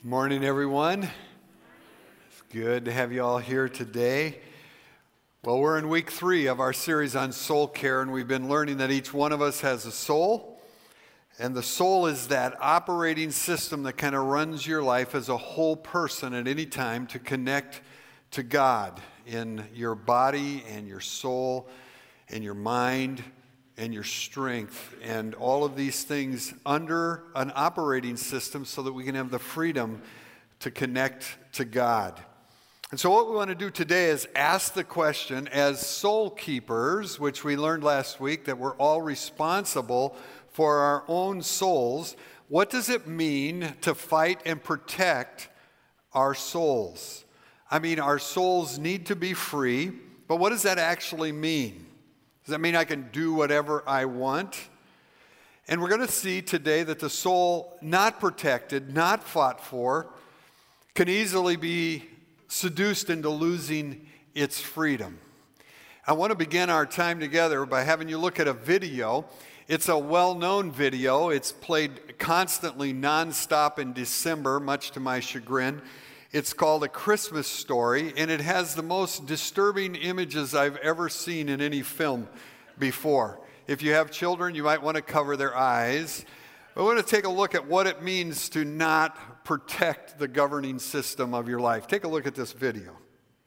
Morning, everyone. It's good to have you all here today. Well, we're in week 3 of our series on soul care, and we've been learning that each one of us has a soul, and the soul is that operating system that kind of runs your life as a whole person at any time to connect to God in your body and your soul and your mind and your strength, and all of these things under an operating system so that we can have the freedom to connect to God. And so what we want to do today is ask the question, as soul keepers, which we learned last week, that we're all responsible for our own souls. What does it mean to fight and protect our souls? I mean, our souls need to be free, but what does that actually mean? Does that mean I can do whatever I want? And we're going to see today that the soul not protected, not fought for, can easily be seduced into losing its freedom. I want to begin our time together by having you look at a video. It's a well-known video. It's played constantly, nonstop in December, much to my chagrin. It's called A Christmas Story, and it has the most disturbing images I've ever seen in any film before. If you have children, you might want to cover their eyes. I want to take a look at what it means to not protect the governing system of your life. Take a look at this video.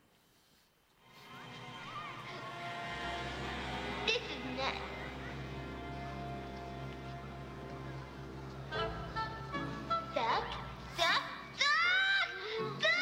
This is nuts. Duck, duck, duck, duck, duck,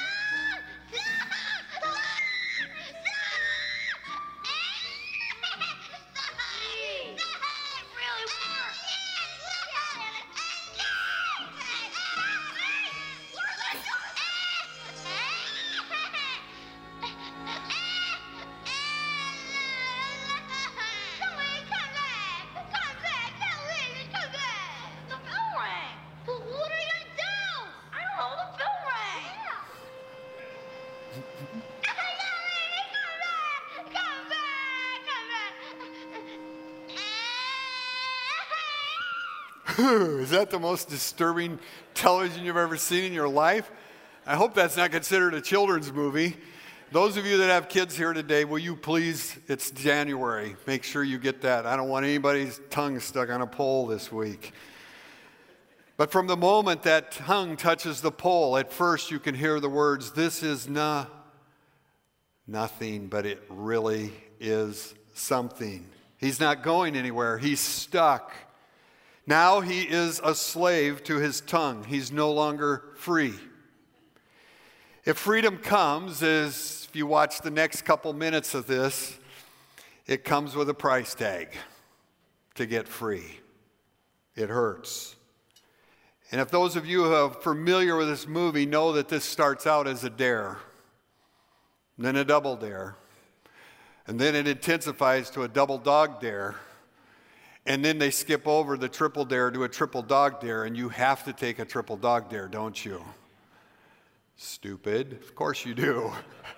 Is that the most disturbing television you've ever seen in your life? I hope that's not considered a children's movie. Those of you that have kids here today, will you please, it's January, make sure you get that. I don't want anybody's tongue stuck on a pole this week. But from the moment that tongue touches the pole, at first you can hear the words, "This is nothing, but it really is something." He's not going anywhere. He's stuck. Now he is a slave to his tongue. He's no longer free. If freedom comes, as if you watch the next couple minutes of this, it comes with a price tag to get free. It hurts. And if those of you who are familiar with this movie know that this starts out as a dare, then a double dare, and then it intensifies to a double dog dare, and then they skip over the triple dare to a triple dog dare, and you have to take a triple dog dare, don't you? Stupid. Of course you do.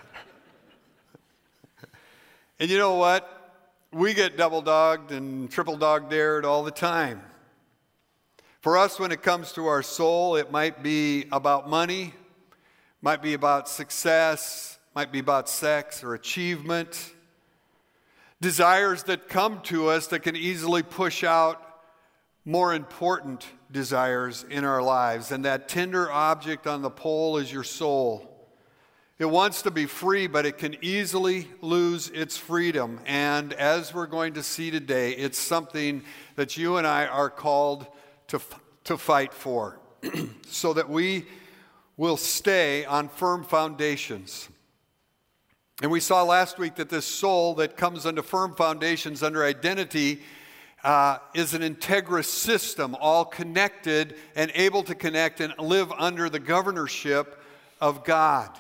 And you know what? We get double dogged and triple dog dared all the time. For us, when it comes to our soul, it might be about money, might be about success, might be about sex or achievement. Desires that come to us that can easily push out more important desires in our lives. And that tender object on the pole is your soul. It wants to be free, but it can easily lose its freedom. And as we're going to see today, it's something that you and I are called to fight for so that we will stay on firm foundations. And we saw last week that this soul that comes under firm foundations, under identity, is an integrous system, all connected and able to connect and live under the governorship of God.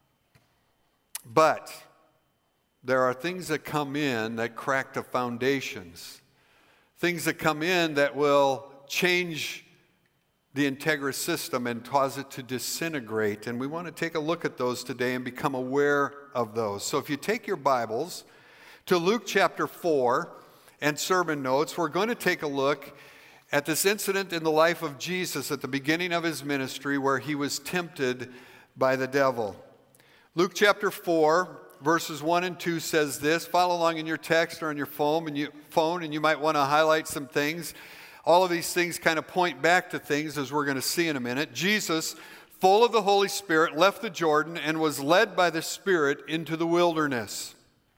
But there are things that come in that crack the foundations, things that come in that will change the integrous system and cause it to disintegrate. And we want to take a look at those today and become aware of those. So if you take your Bibles to Luke chapter 4 and sermon notes, we're going to take a look at this incident in the life of Jesus at the beginning of his ministry where he was tempted by the devil. Luke chapter 4, verses 1 and 2 says this. Follow along in your text or on your phone, and you might want to highlight some things. All of these things kind of point back to things, as we're going to see in a minute. Jesus, full of the Holy Spirit, left the Jordan and was led by the Spirit into the wilderness,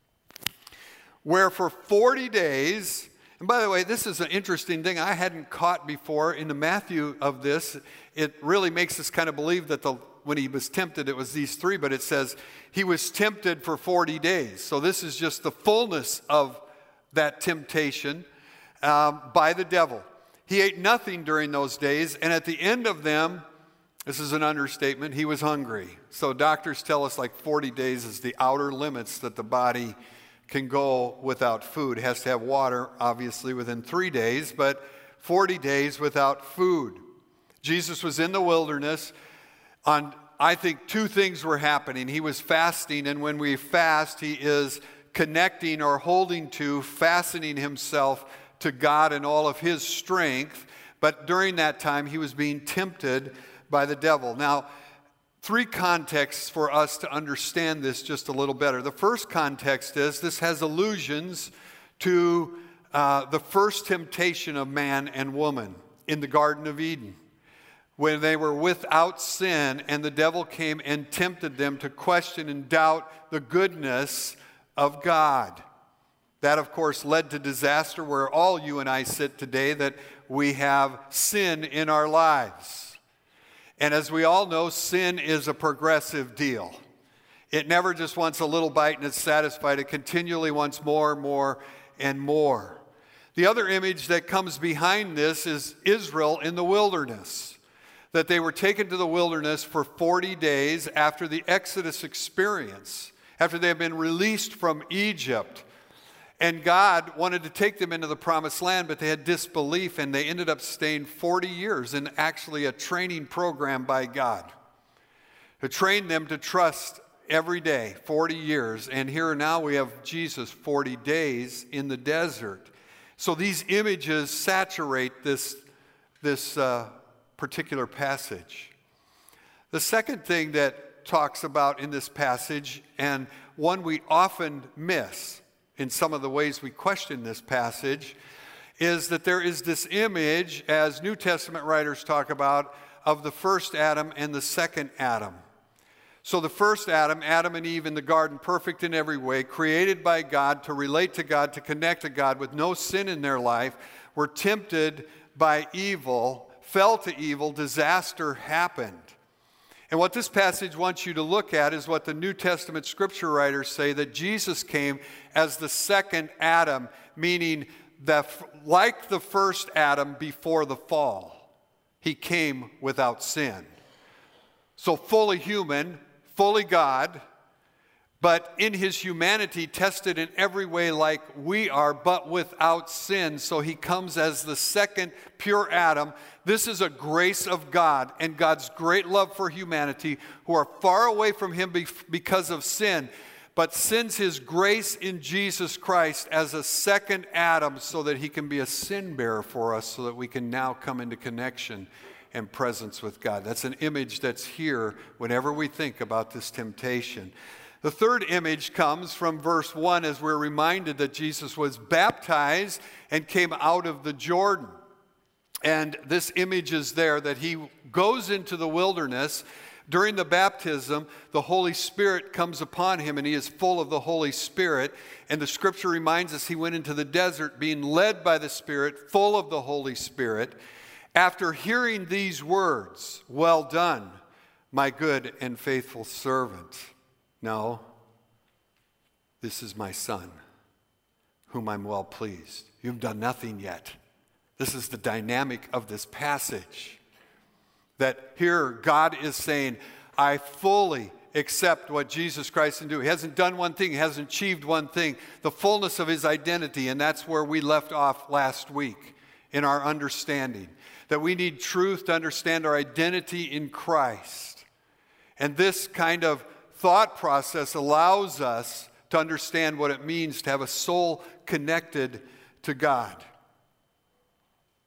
where for 40 days, and by the way, this is an interesting thing I hadn't caught before in the Matthew of this. It really makes us kind of believe that when he was tempted, it was these three, but it says he was tempted for 40 days. So this is just the fullness of that temptation by the devil. He ate nothing during those days, and at the end of them, this is an understatement, he was hungry. So doctors tell us like 40 days is the outer limits that the body can go without food. It has to have water, obviously, within 3 days, but 40 days without food. Jesus was in the wilderness. I think two things were happening. He was fasting, and when we fast, he is connecting or holding to, fastening himself to God and all of his strength. But during that time, he was being tempted by the devil. Now, three contexts for us to understand this just a little better. The first context is this has allusions to the first temptation of man and woman in the Garden of Eden, when they were without sin and the devil came and tempted them to question and doubt the goodness of God. That, of course, led to disaster where all you and I sit today, that we have sin in our lives. And as we all know, sin is a progressive deal. It never just wants a little bite and it's satisfied. It continually wants more, more, and more. The other image that comes behind this is Israel in the wilderness, that they were taken to the wilderness for 40 days after the Exodus experience, after they had been released from Egypt. And God wanted to take them into the promised land, but they had disbelief, and they ended up staying 40 years in actually a training program by God to train them to trust every day, 40 years. And here now we have Jesus 40 days in the desert. So these images saturate this particular passage. The second thing that talks about in this passage, and one we often miss in some of the ways we question this passage, is that there is this image, as New Testament writers talk about, of the first Adam and the second Adam. So the first Adam, Adam and Eve in the garden, perfect in every way, created by God to relate to God, to connect to God with no sin in their life, were tempted by evil, fell to evil, disaster happened. And what this passage wants you to look at is what the New Testament scripture writers say, that Jesus came as the second Adam, meaning that like the first Adam before the fall, he came without sin. So fully human, fully God, but in his humanity tested in every way like we are, but without sin. So he comes as the second pure Adam. This is a grace of God and God's great love for humanity who are far away from him because of sin, but sends his grace in Jesus Christ as a second Adam so that he can be a sin bearer for us, so that we can now come into connection and presence with God. That's an image that's here whenever we think about this temptation. The third image comes from verse 1 as we're reminded that Jesus was baptized and came out of the Jordan. And this image is there that he goes into the wilderness. During the baptism, the Holy Spirit comes upon him and he is full of the Holy Spirit. And the scripture reminds us he went into the desert being led by the Spirit, full of the Holy Spirit. After hearing these words, "Well done, my good and faithful servant." No, this is my son, whom I'm well pleased. You've done nothing yet. This is the dynamic of this passage. That here God is saying, I fully accept what Jesus Christ can do. He hasn't done one thing. He hasn't achieved one thing. The fullness of his identity, and that's where we left off last week in our understanding. That we need truth to understand our identity in Christ. And this kind of thought process allows us to understand what it means to have a soul connected to God.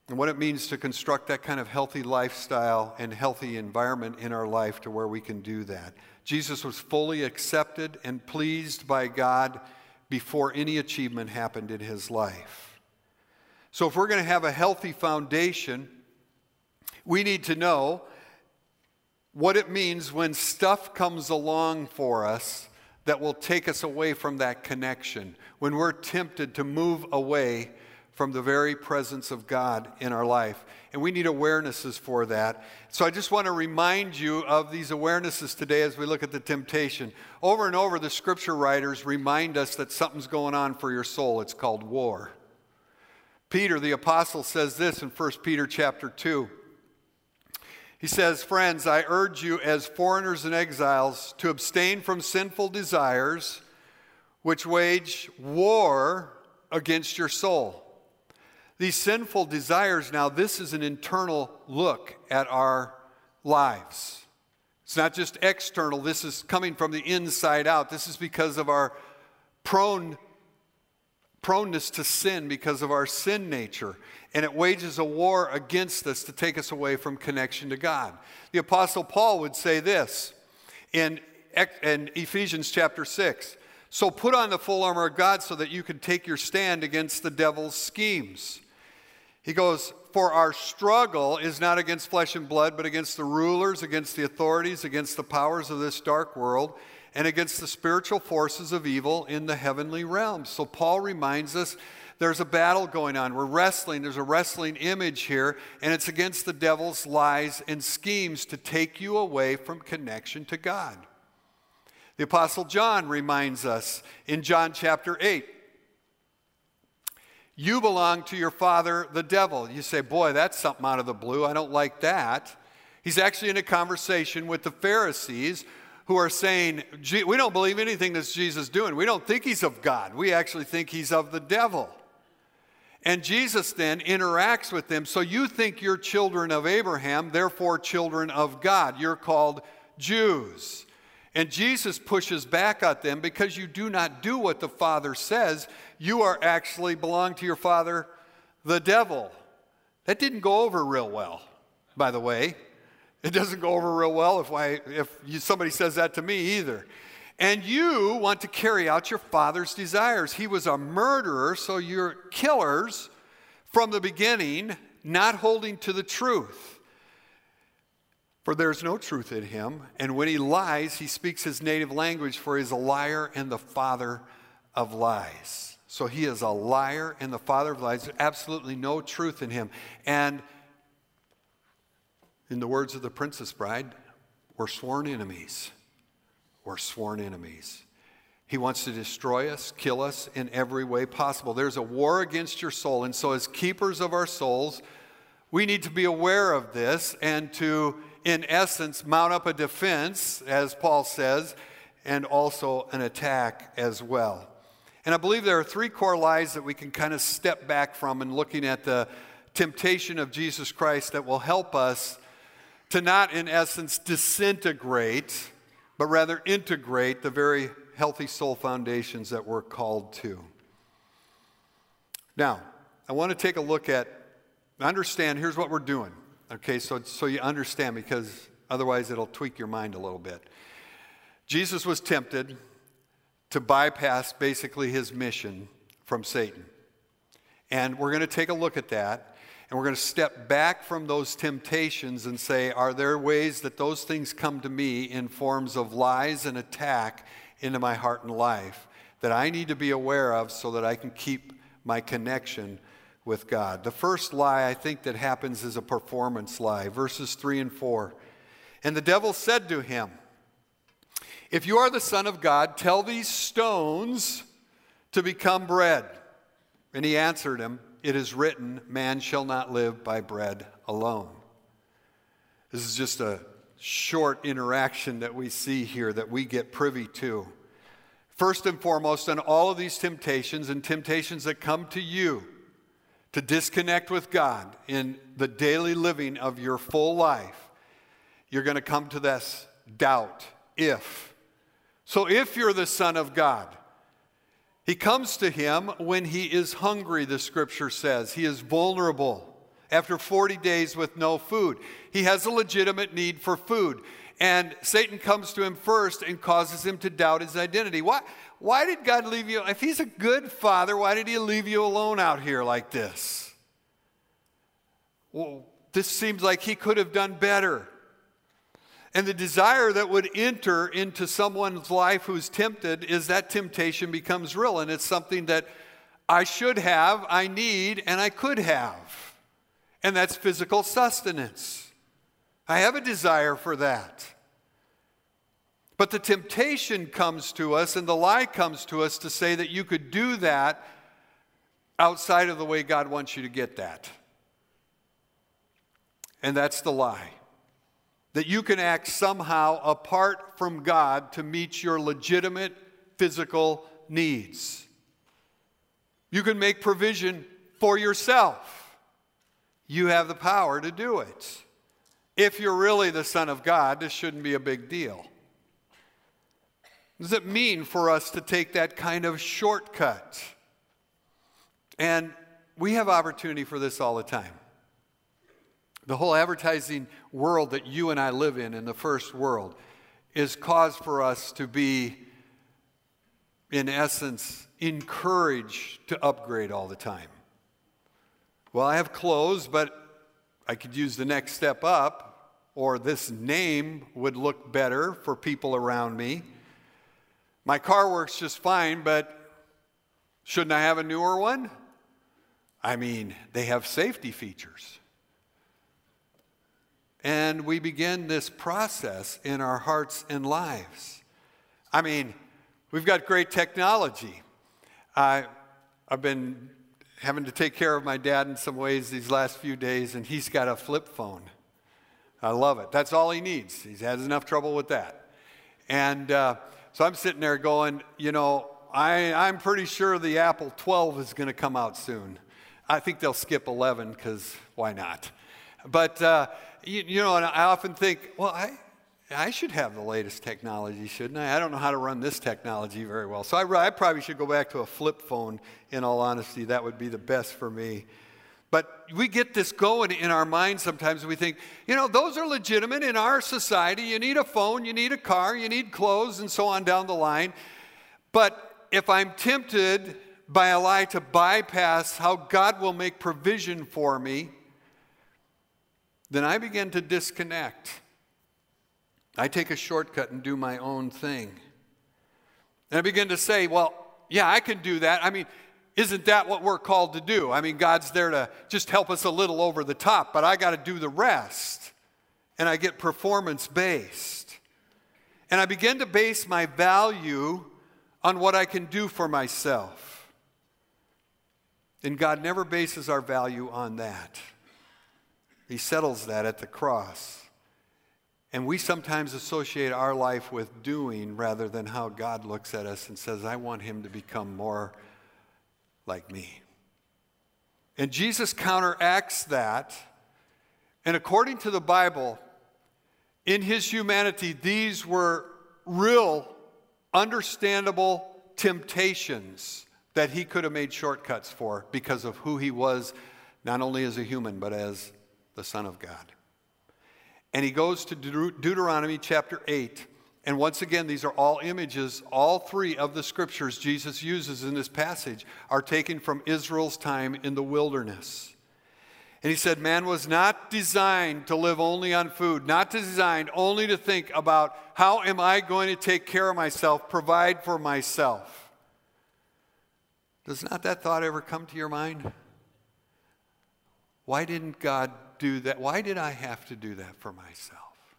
and what it means to construct that kind of healthy lifestyle and healthy environment in our life to where we can do that. Jesus was fully accepted and pleased by God before any achievement happened in his life. So if we're going to have a healthy foundation, we need to know what it means when stuff comes along for us that will take us away from that connection, when we're tempted to move away from the very presence of God in our life. And we need awarenesses for that. So I just want to remind you of these awarenesses today as we look at the temptation. Over and over, the scripture writers remind us that something's going on for your soul. It's called war. Peter, the apostle, says this in 1 Peter chapter 2. He says, "Friends, I urge you as foreigners and exiles to abstain from sinful desires which wage war against your soul." These sinful desires, now this is an internal look at our lives. It's not just external. This is coming from the inside out. This is because of our proneness to sin, because of our sin nature. And it wages a war against us to take us away from connection to God. The Apostle Paul would say this in Ephesians chapter 6. "So put on the full armor of God so that you can take your stand against the devil's schemes." He goes, "For our struggle is not against flesh and blood, but against the rulers, against the authorities, against the powers of this dark world, and against the spiritual forces of evil in the heavenly realms." So Paul reminds us there's a battle going on. We're wrestling. There's a wrestling image here, and it's against the devil's lies and schemes to take you away from connection to God. The Apostle John reminds us in John chapter 8, "You belong to your father, the devil." You say, "Boy, that's something out of the blue. I don't like that." He's actually in a conversation with the Pharisees who are saying, "We don't believe anything that Jesus is doing. We don't think he's of God. We actually think he's of the devil." And Jesus then interacts with them. "So you think you're children of Abraham, therefore children of God. You're called Jews." And Jesus pushes back at them, "Because you do not do what the Father says, you are actually belong to your father, the devil." That didn't go over real well, by the way. It doesn't go over real well if somebody says that to me either. "And you want to carry out your father's desires. He was a murderer, so you're killers from the beginning, not holding to the truth. For there's no truth in him, and when he lies, he speaks his native language, for he is a liar and the father of lies." So he is a liar and the father of lies. There's absolutely no truth in him. And in the words of the Princess Bride, we're sworn enemies. We're sworn enemies. He wants to destroy us, kill us in every way possible. There's a war against your soul. And so as keepers of our souls, we need to be aware of this and to, in essence, mount up a defense, as Paul says, and also an attack as well. And I believe there are three core lies that we can kind of step back from in looking at the temptation of Jesus Christ that will help us to not, in essence, disintegrate, but rather integrate the very healthy soul foundations that we're called to. Now, I want to take a look at, understand, here's what we're doing. Okay, so you understand, because otherwise it'll tweak your mind a little bit. Jesus was tempted to bypass basically his mission from Satan. And we're going to take a look at that, and we're going to step back from those temptations and say, are there ways that those things come to me in forms of lies and attack into my heart and life that I need to be aware of so that I can keep my connection with God? The first lie I think that happens is a performance lie. Verses 3 and 4. "And the devil said to him, 'If you are the Son of God, tell these stones to become bread.' And he answered him, 'It is written, man shall not live by bread alone.'" This is just a short interaction that we see here that we get privy to. First and foremost, in all of these temptations and temptations that come to you to disconnect with God in the daily living of your full life, you're going to come to this doubt, if. So if you're the Son of God, he comes to him when he is hungry, the scripture says. He is vulnerable. after 40 days with no food. He has a legitimate need for food. And Satan comes to him first and causes him to doubt his identity. Why did God leave you? If he's a good father, why did he leave you alone out here like this? Well, this seems like he could have done better. And the desire that would enter into someone's life who's tempted is that temptation becomes real. And it's something that I should have, I need, and I could have. And that's physical sustenance. I have a desire for that. But the temptation comes to us and the lie comes to us to say that you could do that outside of the way God wants you to get that. And that's the lie. That you can act somehow apart from God to meet your legitimate physical needs. You can make provision for yourself. You have the power to do it. If you're really the Son of God, this shouldn't be a big deal. What does it mean for us to take that kind of shortcut? And we have opportunity for this all the time. The whole advertising world that you and I live in the first world, is cause for us to be, in essence, encouraged to upgrade all the time. Well, I have clothes, but I could use the next step up, or this name would look better for people around me. My car works just fine, but shouldn't I have a newer one? I mean, they have safety features. And we begin this process in our hearts and lives. I mean, we've got great technology. I've been having to take care of my dad in some ways these last few days, and he's got a flip phone. I love it. That's all he needs. He has enough trouble with that. And so I'm sitting there going, you know, I'm pretty sure the Apple 12 is going to come out soon. I think they'll skip 11 because why not? But, you know, and I often think, well, I should have the latest technology, shouldn't I? I don't know how to run this technology very well. So I probably should go back to a flip phone, in all honesty. That would be the best for me. But we get this going in our minds sometimes. We think, you know, those are legitimate in our society. You need a phone, you need a car, you need clothes, and so on down the line. But if I'm tempted by a lie to bypass how God will make provision for me, then I begin to disconnect. I take a shortcut and do my own thing. And I begin to say, well, yeah, I can do that. I mean, isn't that what we're called to do? I mean, God's there to just help us a little over the top, but I got to do the rest. And I get performance-based. And I begin to base my value on what I can do for myself. And God never bases our value on that. He settles that at the cross. And we sometimes associate our life with doing rather than how God looks at us and says, I want him to become more like me. And Jesus counteracts that. And according to the Bible, in his humanity, these were real, understandable temptations that he could have made shortcuts for because of who he was, not only as a human, but as the Son of God. And he goes to Deuteronomy chapter 8. And once again, these are all images. All three of the scriptures Jesus uses in this passage are taken from Israel's time in the wilderness. And he said, man was not designed to live only on food, not designed only to think about how am I going to take care of myself, provide for myself. Does not that thought ever come to your mind? Why didn't God do that? Why did I have to do that for myself?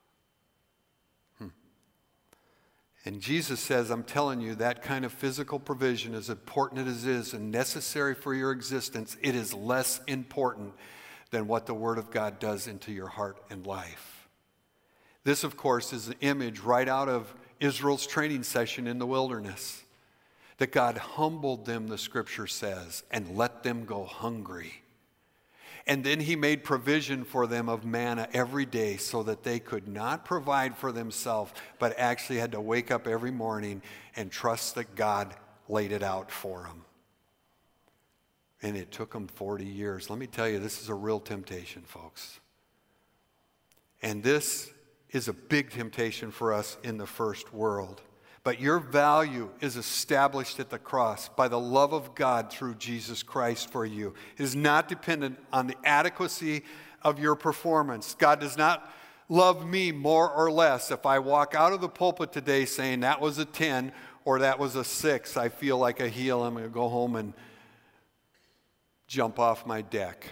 And Jesus says, I'm telling you, that kind of physical provision, as important as it is and necessary for your existence, it is less important than what the Word of God does into your heart and life. This, of course, is an image right out of Israel's training session in the wilderness. That God humbled them, the Scripture says, and let them go hungry. And then he made provision for them of manna every day so that they could not provide for themselves, but actually had to wake up every morning and trust that God laid it out for them. And it took him 40 years. Let me tell you, this is a real temptation, folks. And this is a big temptation for us in the first world. But your value is established at the cross by the love of God through Jesus Christ for you. It is not dependent on the adequacy of your performance. God does not love me more or less. If I walk out of the pulpit today saying that was a 10 or that was a 6, I feel like a heel. I'm going to go home and jump off my deck.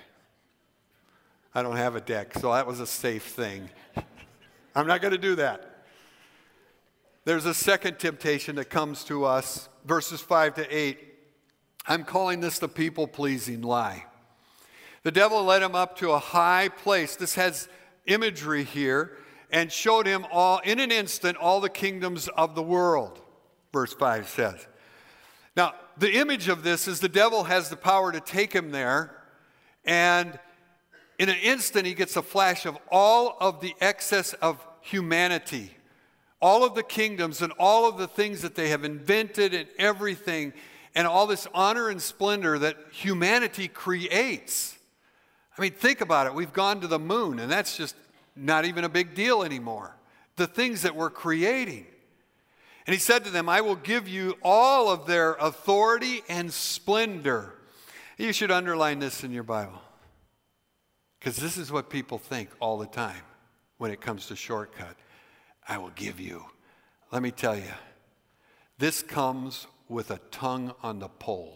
I don't have a deck, so that was a safe thing. I'm not going to do that. There's a second temptation that comes to us, verses 5 to 8. I'm calling this the people-pleasing lie. The devil led him up to a high place. This has imagery here, and showed him all in an instant all the kingdoms of the world, verse 5 says. Now, the image of this is the devil has the power to take him there, and in an instant he gets a flash of all of the excess of humanity, all of the kingdoms and all of the things that they have invented and everything, and all this honor and splendor that humanity creates. I mean, think about it. We've gone to the moon, and that's just not even a big deal anymore. The things that we're creating. And he said to them, I will give you all of their authority and splendor. You should underline this in your Bible, because this is what people think all the time when it comes to shortcut. I will give you. Let me tell you, this comes with a tongue on the pole.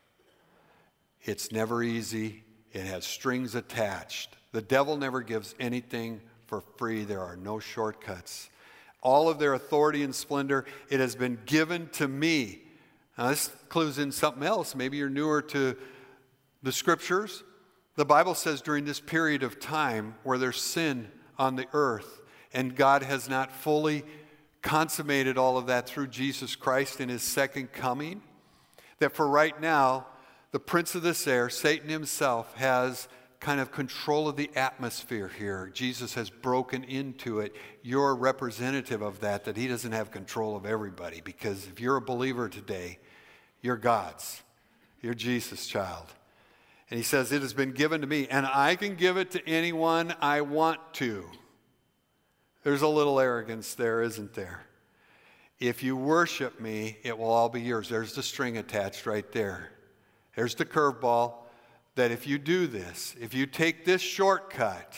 It's never easy. It has strings attached. The devil never gives anything for free. There are no shortcuts. All of their authority and splendor, it has been given to me. Now, this clues in something else. Maybe you're newer to the scriptures. The Bible says during this period of time where there's sin on the earth, and God has not fully consummated all of that through Jesus Christ in his second coming, that for right now, the prince of this air, Satan himself, has kind of control of the atmosphere here. Jesus has broken into it. You're a representative of that he doesn't have control of everybody, because if you're a believer today, you're God's. You're Jesus' child. And he says, it has been given to me, and I can give it to anyone I want to. There's a little arrogance there, isn't there? If you worship me, it will all be yours. There's the string attached right there. There's the curveball that if you do this, if you take this shortcut,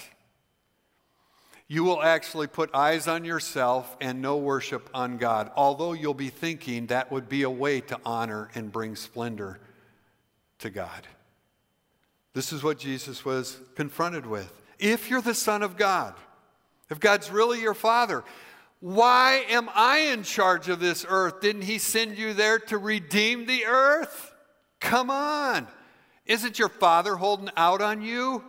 you will actually put eyes on yourself and no worship on God. Although you'll be thinking that would be a way to honor and bring splendor to God. This is what Jesus was confronted with. If you're the Son of God, if God's really your Father, why am I in charge of this earth? Didn't he send you there to redeem the earth? Come on. Isn't your Father holding out on you?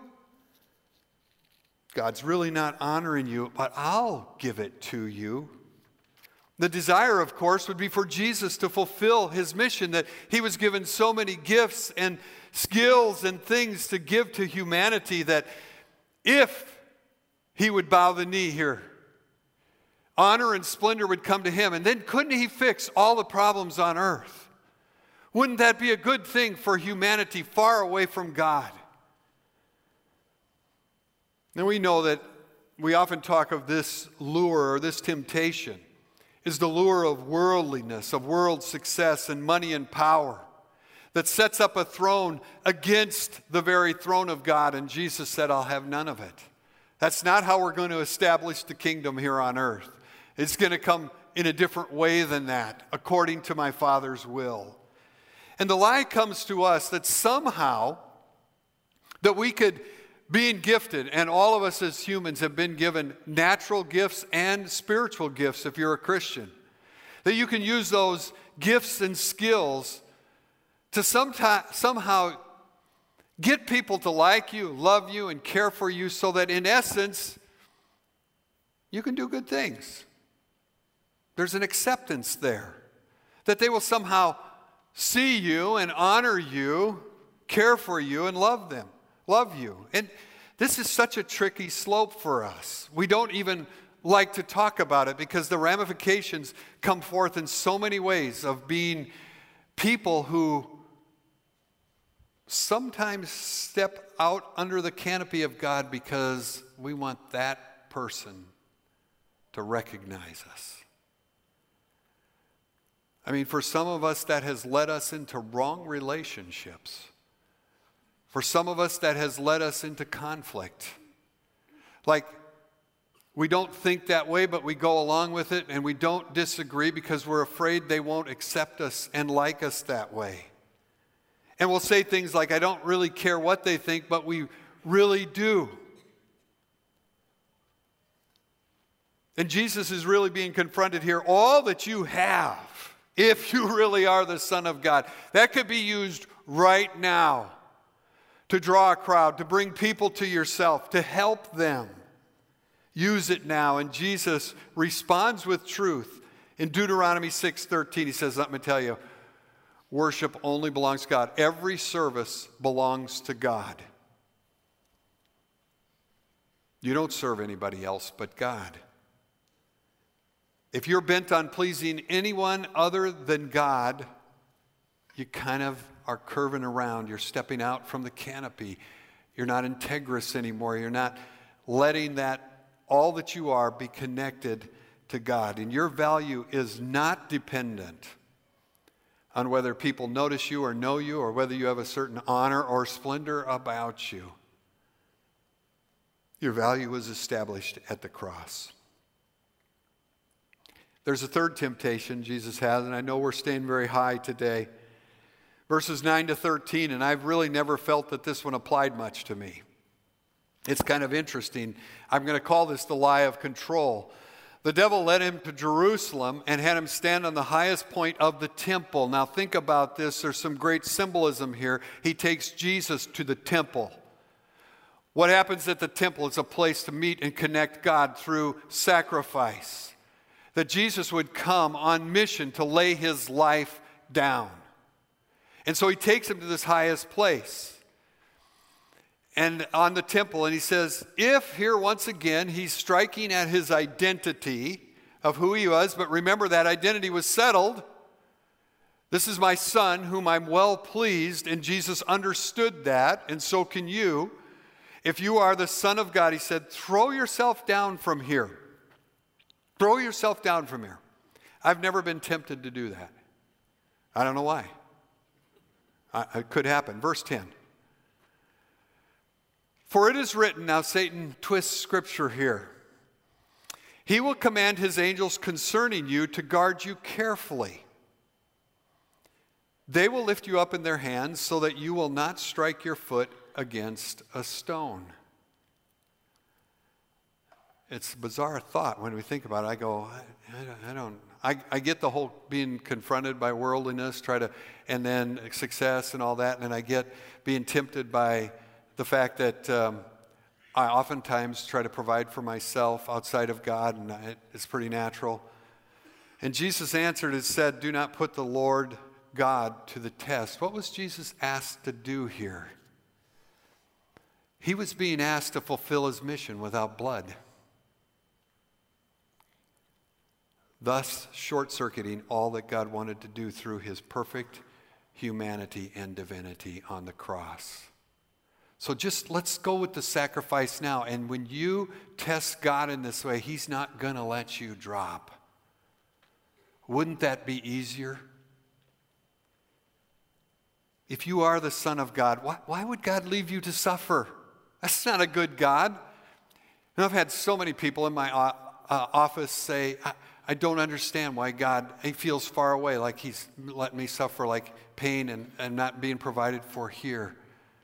God's really not honoring you, but I'll give it to you. The desire, of course, would be for Jesus to fulfill his mission, that he was given so many gifts and skills and things to give to humanity, that if he would bow the knee here, honor and splendor would come to him. And then couldn't he fix all the problems on earth? Wouldn't that be a good thing for humanity far away from God? Now we know that we often talk of this lure or this temptation is the lure of worldliness, of world success and money and power that sets up a throne against the very throne of God. And Jesus said, I'll have none of it. That's not how we're going to establish the kingdom here on earth. It's going to come in a different way than that, according to my Father's will. And the lie comes to us that somehow that we could, being gifted, and all of us as humans have been given natural gifts and spiritual gifts if you're a Christian, that you can use those gifts and skills to somehow get people to like you, love you, and care for you, so that in essence, you can do good things. There's an acceptance there, that they will somehow see you and honor you, care for you, and love you. And this is such a tricky slope for us. We don't even like to talk about it because the ramifications come forth in so many ways of being people who sometimes step out under the canopy of God because we want that person to recognize us. I mean, for some of us, that has led us into wrong relationships. For some of us, that has led us into conflict. Like, we don't think that way, but we go along with it, and we don't disagree because we're afraid they won't accept us and like us that way. And we'll say things like, I don't really care what they think, but we really do. And Jesus is really being confronted here. All that you have, if you really are the Son of God, that could be used right now to draw a crowd, to bring people to yourself, to help them. Use it now. And Jesus responds with truth. In Deuteronomy 6:13, he says, let me tell you, worship only belongs to God. Every service belongs to God. You don't serve anybody else but God. If you're bent on pleasing anyone other than God, you kind of are curving around. You're stepping out from the canopy. You're not integrous anymore. You're not letting that, all that you are, be connected to God. And your value is not dependent on whether people notice you or know you or whether you have a certain honor or splendor about you. Your value is established at the cross. There's a third temptation Jesus has, and I know we're staying very high today. Verses 9 to 13, and I've really never felt that this one applied much to me. It's kind of interesting. I'm going to call this the lie of control. The devil led him to Jerusalem and had him stand on the highest point of the temple. Now think about this. There's some great symbolism here. He takes Jesus to the temple. What happens at the temple is a place to meet and connect God through sacrifice. That Jesus would come on mission to lay his life down. And so he takes him to this highest place and on the temple, and he says, if here once again he's striking at his identity of who he was, but remember that identity was settled. This is my son whom I'm well pleased, and Jesus understood that, and so can you. If you are the Son of God, he said, throw yourself down from here. Throw yourself down from here. I've never been tempted to do that. I don't know why. It could happen. Verse 10. For it is written, now Satan twists scripture here. He will command his angels concerning you to guard you carefully. They will lift you up in their hands so that you will not strike your foot against a stone. It's a bizarre thought when we think about it. I go, I get the whole being confronted by worldliness, and then success and all that, and then I get being tempted by the fact that I oftentimes try to provide for myself outside of God, and it's pretty natural. And Jesus answered and said, do not put the Lord God to the test. What was Jesus asked to do here? He was being asked to fulfill his mission without blood, thus short-circuiting all that God wanted to do through his perfect humanity and divinity on the cross. So just let's go with the sacrifice now. And when you test God in this way, he's not going to let you drop. Wouldn't that be easier? If you are the Son of God, why would God leave you to suffer? That's not a good God. And I've had so many people in my office say, I don't understand why God, he feels far away, like he's letting me suffer like pain and not being provided for here.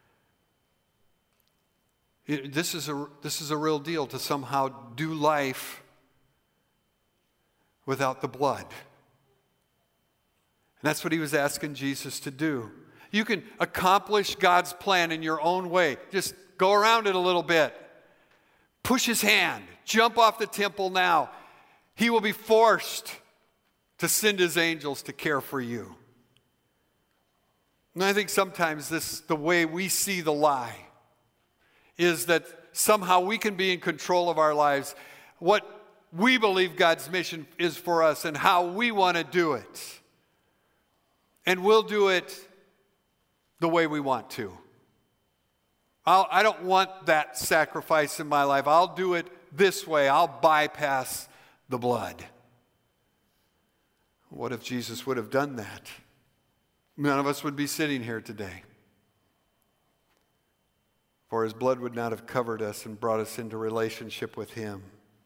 This is a real deal to somehow do life without the blood. And that's what he was asking Jesus to do. You can accomplish God's plan in your own way. Just go around it a little bit. Push his hand. Jump off the temple now. He will be forced to send his angels to care for you. And I think sometimes the way we see the lie is that somehow we can be in control of our lives, what we believe God's mission is for us and how we want to do it. And we'll do it the way we want to. I don't want that sacrifice in my life. I'll do it this way. I'll bypass the blood. What if Jesus would have done that? None of us would be sitting here today. For his blood would not have covered us and brought us into relationship with him.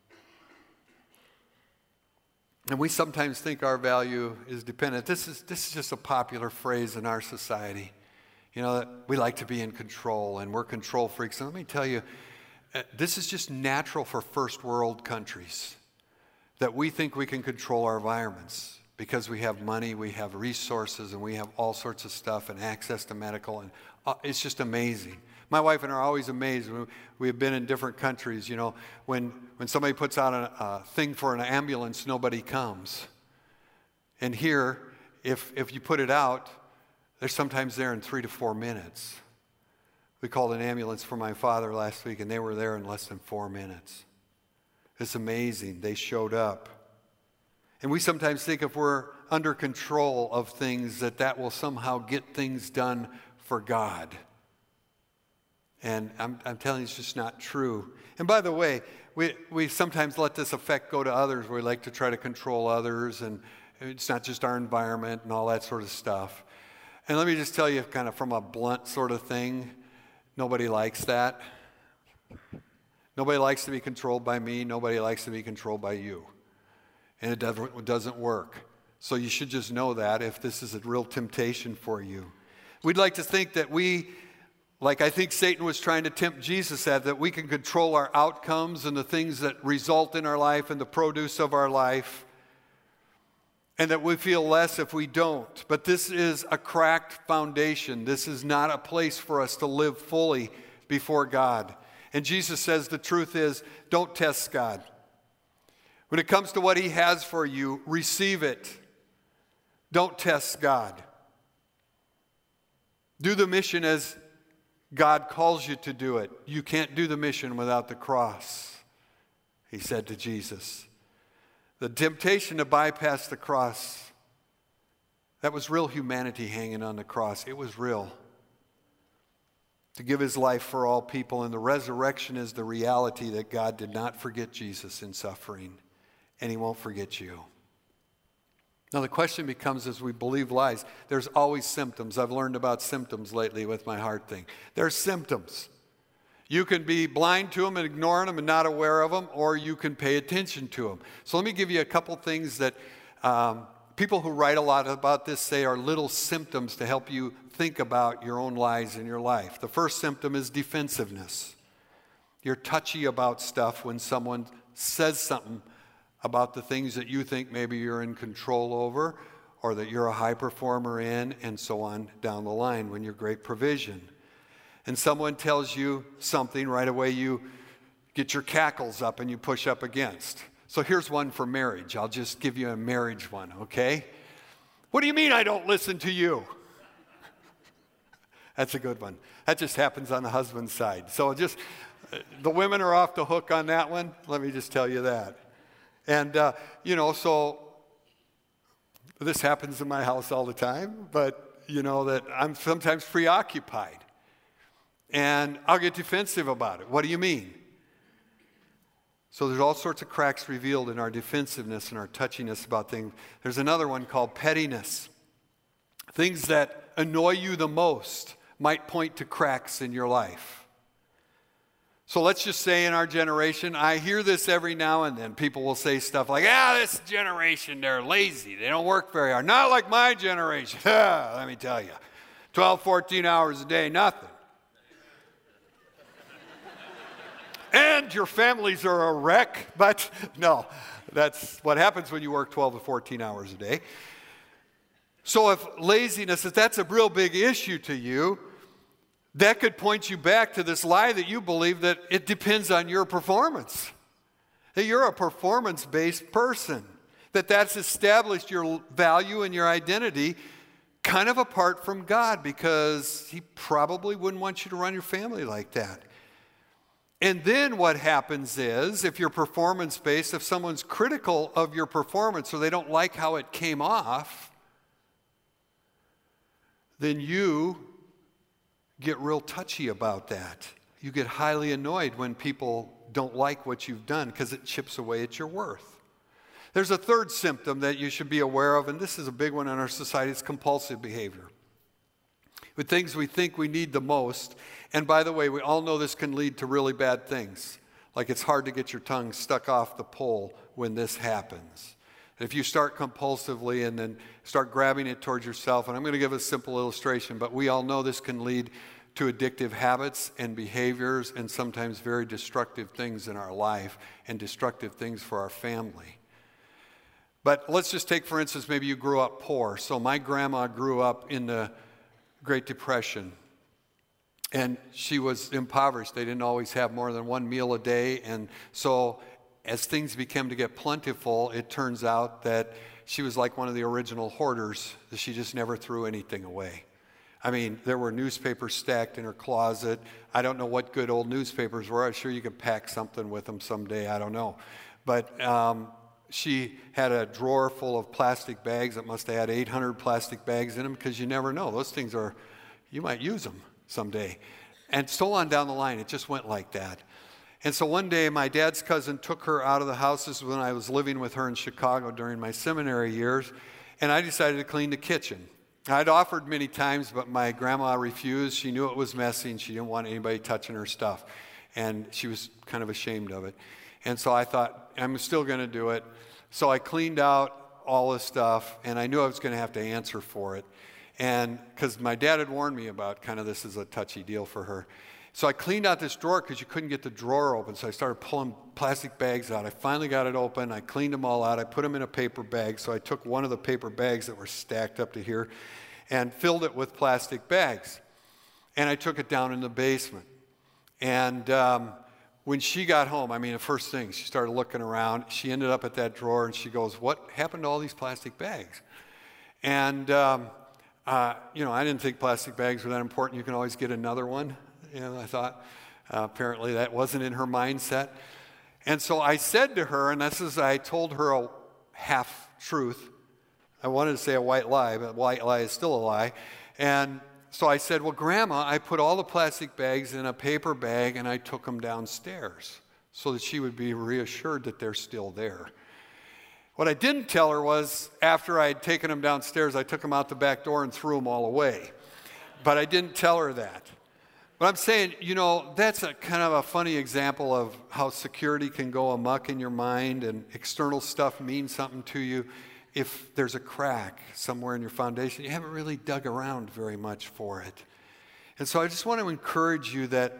And we sometimes think our value is dependent. This is just a popular phrase in our society. You know, that we like to be in control and we're control freaks. And let me tell you, this is just natural for first world countries, that we think we can control our environments because we have money, we have resources, and we have all sorts of stuff and access to medical. And it's just amazing. My wife and I are always amazed. We have been in different countries. You know, when somebody puts out a thing for an ambulance, nobody comes. And here, if you put it out, they're sometimes there in 3 to 4 minutes. We called an ambulance for my father last week, and they were there in less than 4 minutes. It's amazing. They showed up. And we sometimes think if we're under control of things, that will somehow get things done for God. And I'm telling you, it's just not true. And by the way, we sometimes let this effect go to others. We like to try to control others, and it's not just our environment and all that sort of stuff. And let me just tell you, kind of from a blunt sort of thing, nobody likes that. Nobody likes to be controlled by me. Nobody likes to be controlled by you. And it doesn't work. So you should just know that if this is a real temptation for you. We'd like to think that like I think Satan was trying to tempt Jesus at, that we can control our outcomes and the things that result in our life and the produce of our life, and that we feel less if we don't. But this is a cracked foundation. This is not a place for us to live fully before God. And Jesus says the truth is, don't test God. When it comes to what he has for you, receive it. Don't test God. Do the mission as God calls you to do it. You can't do the mission without the cross, he said to Jesus. The temptation to bypass the cross, that was real humanity hanging on the cross. It was real. To give his life for all people. And the resurrection is the reality that God did not forget Jesus in suffering. And he won't forget you. Now the question becomes, as we believe lies, there's always symptoms. I've learned about symptoms lately with my heart thing. There's symptoms. You can be blind to them and ignoring them and not aware of them, or you can pay attention to them. So let me give you a couple things that people who write a lot about this say are little symptoms to help you think about your own lies in your life. The first symptom is defensiveness. You're touchy about stuff when someone says something about the things that you think maybe you're in control over, or that you're a high performer in, and so on down the line when you're great provision. And someone tells you something, right away you get your cackles up and you push up against. So here's one for marriage. I'll just give you a marriage one, okay? What do you mean I don't listen to you? That's a good one. That just happens on the husband's side. So just, the women are off the hook on that one. Let me just tell you that. And, so this happens in my house all the time, but, that I'm sometimes preoccupied. And I'll get defensive about it. What do you mean? So there's all sorts of cracks revealed in our defensiveness and our touchiness about things. There's another one called pettiness. Things that annoy you the most might point to cracks in your life. So let's just say in our generation, I hear this every now and then. People will say stuff like, this generation, they're lazy. They don't work very hard. Not like my generation. Let me tell you. 12, 14 hours a day, nothing. And your families are a wreck. But no, that's what happens when you work 12 to 14 hours a day. So if laziness, if that's a real big issue to you, that could point you back to this lie that you believe that it depends on your performance. That you're a performance-based person. That's established your value and your identity kind of apart from God, because he probably wouldn't want you to run your family like that. And then what happens is, if you're performance-based, if someone's critical of your performance or they don't like how it came off, then you get real touchy about that. You get highly annoyed when people don't like what you've done because it chips away at your worth. There's a third symptom that you should be aware of, and this is a big one in our society. It's compulsive behavior. With things we think we need the most, and by the way, we all know this can lead to really bad things. Like it's hard to get your tongue stuck off the pole when this happens. If you start compulsively and then start grabbing it towards yourself, and I'm going to give a simple illustration, but we all know this can lead to addictive habits and behaviors and sometimes very destructive things in our life and destructive things for our family. But let's just take, for instance, maybe you grew up poor. So my grandma grew up in the Great Depression, and she was impoverished. They didn't always have more than one meal a day, and so as things began to get plentiful, it turns out that she was like one of the original hoarders, that she just never threw anything away. I mean, there were newspapers stacked in her closet. I don't know what good old newspapers were. I'm sure you could pack something with them someday. I don't know. But she had a drawer full of plastic bags that must have had 800 plastic bags in them, because you never know. Those things are, you might use them someday. And so on down the line, it just went like that. And so one day, my dad's cousin took her out of the house. This was when I was living with her in Chicago during my seminary years, and I decided to clean the kitchen. I'd offered many times, but my grandma refused. She knew it was messy, and she didn't want anybody touching her stuff. And she was kind of ashamed of it. And so I thought, I'm still going to do it. So I cleaned out all the stuff, and I knew I was going to have to answer for it. And because my dad had warned me about kind of this is a touchy deal for her. So I cleaned out this drawer because you couldn't get the drawer open. So I started pulling plastic bags out. I finally got it open. I cleaned them all out. I put them in a paper bag. So I took one of the paper bags that were stacked up to here and filled it with plastic bags. And I took it down in the basement. And when she got home, I mean, the first thing, she started looking around. She ended up at that drawer, and she goes, "What happened to all these plastic bags?" And, I didn't think plastic bags were that important. You can always get another one. I thought apparently that wasn't in her mindset. And so I said to her, and I told her a half-truth. I wanted to say a white lie, but a white lie is still a lie. And so I said, "Well, Grandma, I put all the plastic bags in a paper bag, and I took them downstairs so that she would be reassured that they're still there." What I didn't tell her was after I had taken them downstairs, I took them out the back door and threw them all away. But I didn't tell her that. But I'm saying, that's a kind of a funny example of how security can go amok in your mind and external stuff means something to you. If there's a crack somewhere in your foundation, you haven't really dug around very much for it. And so I just want to encourage you that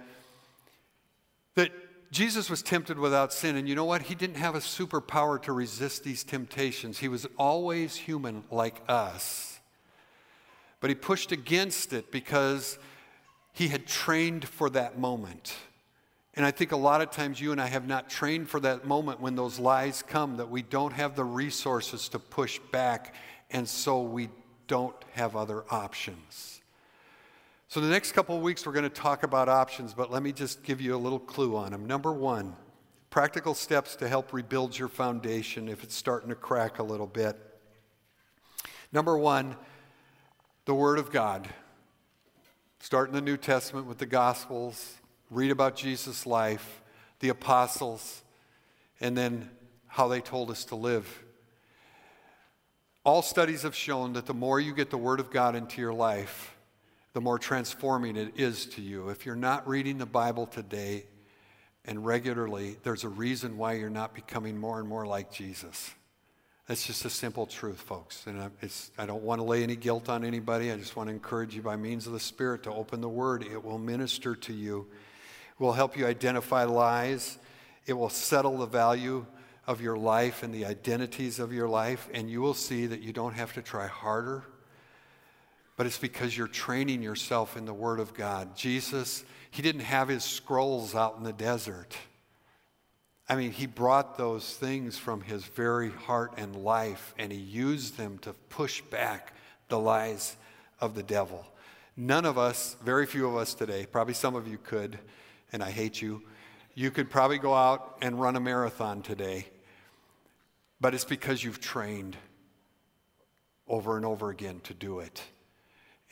Jesus was tempted without sin. And you know what? He didn't have a superpower to resist these temptations. He was always human like us. But he pushed against it because he had trained for that moment. And I think a lot of times you and I have not trained for that moment when those lies come, that we don't have the resources to push back, and so we don't have other options. So the next couple of weeks we're going to talk about options, but let me just give you a little clue on them. Number one, practical steps to help rebuild your foundation if it's starting to crack a little bit. Number one, the Word of God. Start in the New Testament with the Gospels, read about Jesus' life, the apostles, and then how they told us to live. All studies have shown that the more you get the Word of God into your life, the more transforming it is to you. If you're not reading the Bible today and regularly, there's a reason why you're not becoming more and more like Jesus. That's just a simple truth, folks. And I don't want to lay any guilt on anybody. I just want to encourage you by means of the Spirit to open the Word. It will minister to you. It will help you identify lies. It will settle the value of your life and the identities of your life. And you will see that you don't have to try harder, but it's because you're training yourself in the Word of God. Jesus, he didn't have his scrolls out in the desert. I mean, he brought those things from his very heart and life, and he used them to push back the lies of the devil. None of us, very few of us today, probably some of you could, and I hate you, you could probably go out and run a marathon today, but it's because you've trained over and over again to do it.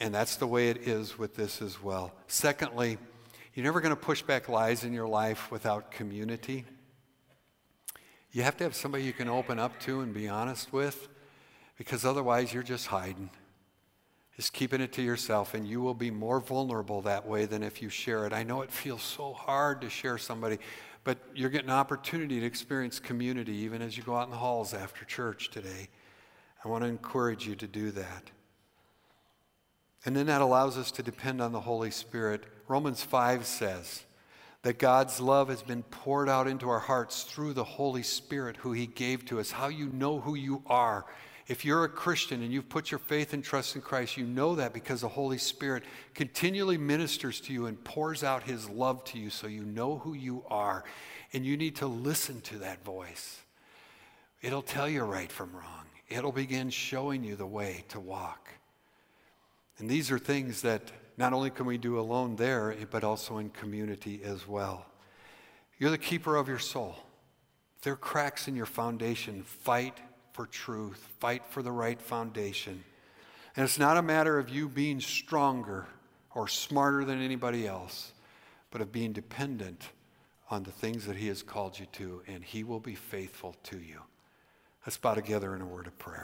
And that's the way it is with this as well. Secondly, you're never going to push back lies in your life without community. You have to have somebody you can open up to and be honest with, because otherwise you're just hiding. Just keeping it to yourself, and you will be more vulnerable that way than if you share it. I know it feels so hard to share somebody, but you're getting an opportunity to experience community even as you go out in the halls after church today. I want to encourage you to do that. And then that allows us to depend on the Holy Spirit. Romans 5 says that God's love has been poured out into our hearts through the Holy Spirit who he gave to us. How you know who you are. If you're a Christian and you've put your faith and trust in Christ, you know that because the Holy Spirit continually ministers to you and pours out his love to you, so you know who you are. And you need to listen to that voice. It'll tell you right from wrong. It'll begin showing you the way to walk. And these are things that not only can we do alone there, but also in community as well. You're the keeper of your soul. If there are cracks in your foundation, fight for truth. Fight for the right foundation. And it's not a matter of you being stronger or smarter than anybody else, but of being dependent on the things that he has called you to, and he will be faithful to you. Let's bow together in a word of prayer.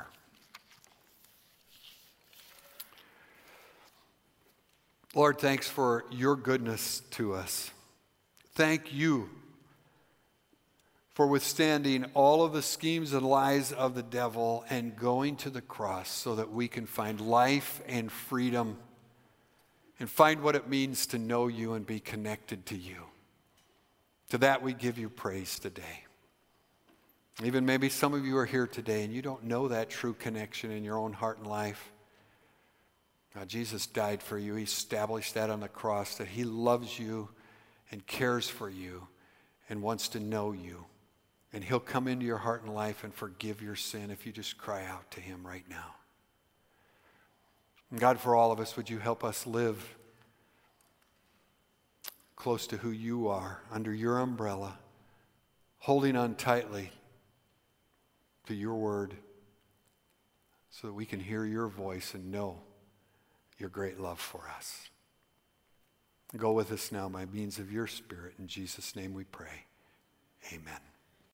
Lord, thanks for your goodness to us. Thank you for withstanding all of the schemes and lies of the devil and going to the cross so that we can find life and freedom and find what it means to know you and be connected to you. To that we give you praise today. Even maybe some of you are here today and you don't know that true connection in your own heart and life. Now, Jesus died for you. He established that on the cross, that he loves you and cares for you and wants to know you. And he'll come into your heart and life and forgive your sin if you just cry out to him right now. And God, for all of us, would you help us live close to who you are, under your umbrella, holding on tightly to your word so that we can hear your voice and know your great love for us. Go with us now by means of your Spirit. In Jesus' name we pray. Amen.